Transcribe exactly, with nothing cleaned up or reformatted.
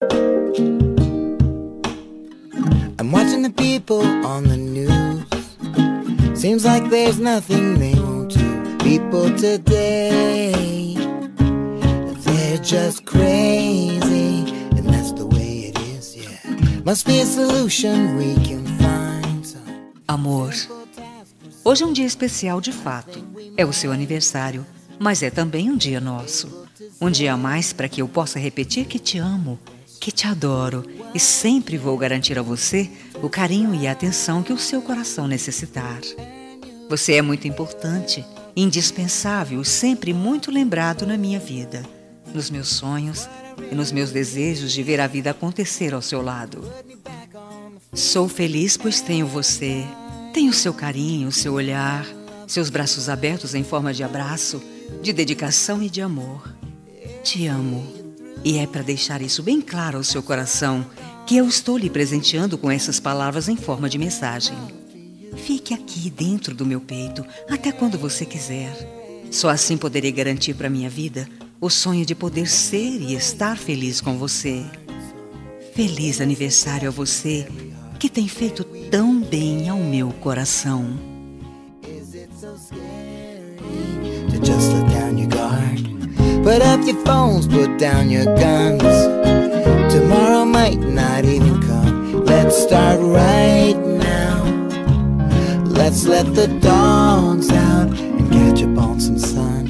I'm watching the people on the news. Seems like there's nothing they won't do. People today, they're just crazy, and that's the way it is, yeah. Must be a solution we can find. Amor, hoje é um dia especial de fato. É o seu aniversário, mas é também um dia nosso. Um dia a mais para que eu possa repetir que te amo, que te adoro e sempre vou garantir a você o carinho e a atenção que o seu coração necessitar. Você é muito importante, indispensável e sempre muito lembrado na minha vida, nos meus sonhos e nos meus desejos de ver a vida acontecer ao seu lado. Sou feliz pois tenho você, tenho seu carinho, seu olhar, seus braços abertos em forma de abraço, de dedicação e de amor. Te amo, e é para deixar isso bem claro ao seu coração que eu estou lhe presenteando com essas palavras em forma de mensagem. Fique aqui dentro do meu peito até quando você quiser. Só assim poderei garantir para minha vida o sonho de poder ser e estar feliz com você. Feliz aniversário a você, que tem feito tão bem ao meu coração. Just let down your guard. Put up your phones, put down your guns. Tomorrow might not even come. Let's start right now. Let's let the dogs out and catch up on some sun.